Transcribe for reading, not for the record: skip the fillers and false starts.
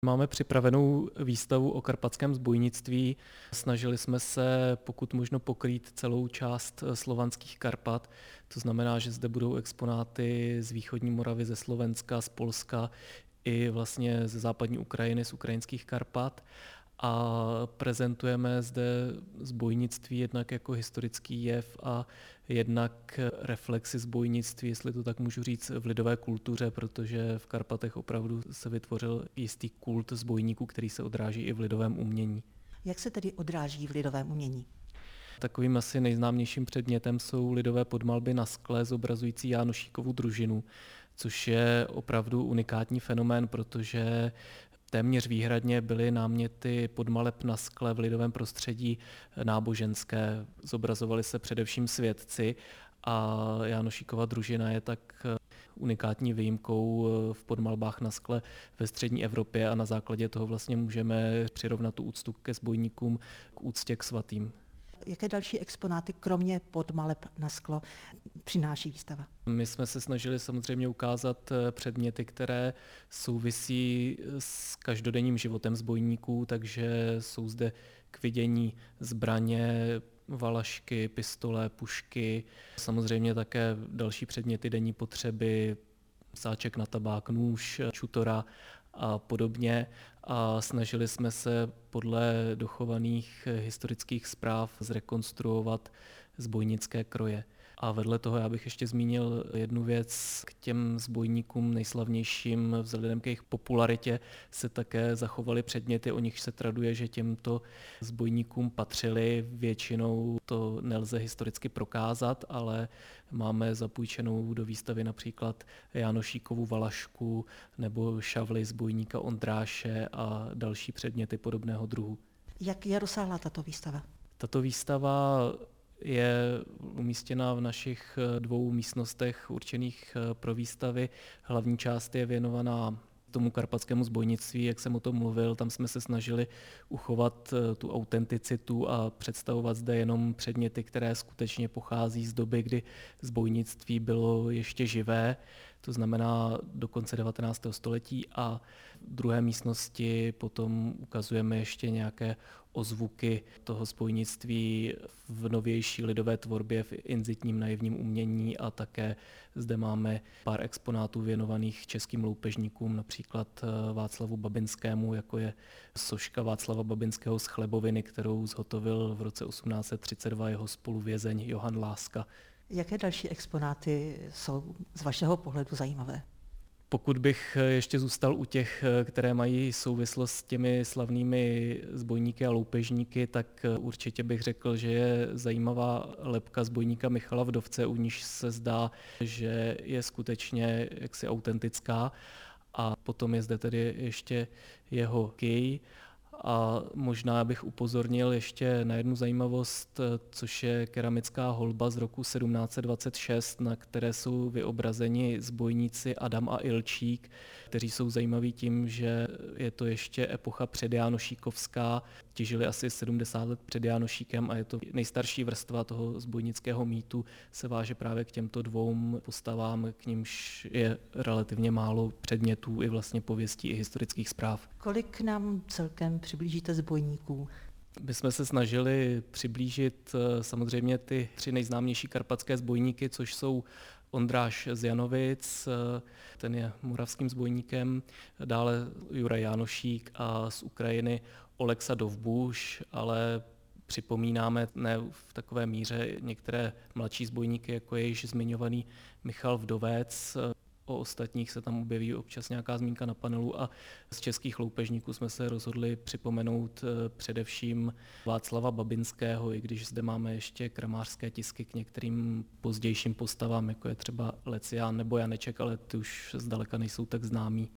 Máme připravenou výstavu o karpatském zbojnictví. Snažili jsme se pokud možno pokrýt celou část slovanských Karpat. To znamená, že zde budou exponáty z východní Moravy, ze Slovenska, z Polska i vlastně ze západní Ukrajiny, z ukrajinských Karpat. A prezentujeme zde zbojnictví jednak jako historický jev a jednak reflexi zbojnictví, jestli to tak můžu říct, v lidové kultuře, protože v Karpatech opravdu se vytvořil jistý kult zbojníků, který se odráží i v lidovém umění. Jak se tedy odráží v lidovém umění? Takovým asi nejznámějším předmětem jsou lidové podmalby na skle zobrazující Jánošíkovu družinu, což je opravdu unikátní fenomén, protože téměř výhradně byly náměty podmaleb na skle v lidovém prostředí náboženské. Zobrazovali se především světci a Jánošíkova družina je tak unikátní výjimkou v podmalbách na skle ve střední Evropě a na základě toho vlastně můžeme přirovnat tu úctu ke zbojníkům k úctě k svatým. Jaké další exponáty, kromě podmaleb na sklo, přináší výstava? My jsme se snažili samozřejmě ukázat předměty, které souvisí s každodenním životem zbojníků, takže jsou zde k vidění zbraně, valašky, pistole, pušky, samozřejmě také další předměty denní potřeby, sáček na tabák, nůž, čutora a podobně. A snažili jsme se podle dochovaných historických zpráv zrekonstruovat zbojnické kroje. A vedle toho já bych ještě zmínil jednu věc. K těm zbojníkům nejslavnějším vzhledem k jejich popularitě se také zachovaly předměty, o nich se traduje, že těmto zbojníkům patřili. Většinou to nelze historicky prokázat, ale máme zapůjčenou do výstavy například Jánošíkovu valašku nebo šavli zbojníka Ondráše a další předměty podobného druhu. Jak je rozsáhlá tato výstava? Tato výstava je umístěna v našich dvou místnostech určených pro výstavy. Hlavní část je věnovaná tomu karpatskému zbojnictví, jak jsem o tom mluvil. Tam jsme se snažili uchovat tu autenticitu a představovat zde jenom předměty, které skutečně pochází z doby, kdy zbojnictví bylo ještě živé, to znamená do konce 19. století, a v druhé místnosti potom ukazujeme ještě nějaké ozvuky toho zbojnictví v novější lidové tvorbě, v inzitním naivním umění, a také zde máme pár exponátů věnovaných českým loupežníkům, například Václavu Babinskému, jako je soška Václava Babinského z Chleboviny, kterou zhotovil v roce 1832 jeho spoluvězeň Johan Láska. Jaké další exponáty jsou z vašeho pohledu zajímavé? Pokud bych ještě zůstal u těch, které mají souvislost s těmi slavnými zbojníky a loupežníky, tak určitě bych řekl, že je zajímavá lebka zbojníka Michala Vdovce, u níž se zdá, že je skutečně jaksi autentická. A potom je zde tedy ještě jeho kij. A možná bych upozornil ještě na jednu zajímavost, což je keramická holba z roku 1726, na které jsou vyobrazeni zbojníci Adam a Ilčík, kteří jsou zajímaví tím, že je to ještě epocha předjánošíkovská, těžili asi 70 let před Jánošíkem a je to nejstarší vrstva toho zbojnického mýtu, se váže právě k těmto dvou postavám, k nimž je relativně málo předmětů i vlastně pověstí i historických zpráv. Kolik nám celkem přiblížíte zbojníků? My jsme se snažili přiblížit samozřejmě ty tři nejznámější karpatské zbojníky, což jsou Ondráš z Janovic, ten je moravským zbojníkem, dále Juraj Jánošík a z Ukrajiny Oleksa Dovbuš, ale připomínáme ne v takové míře některé mladší zbojníky, jako je již zmiňovaný Michal Vdovec. O ostatních se tam objeví občas nějaká zmínka na panelu a z českých loupežníků jsme se rozhodli připomenout především Václava Babinského, i když zde máme ještě kramářské tisky k některým pozdějším postavám, jako je třeba Lecián nebo Janeček, ale ty už zdaleka nejsou tak známí.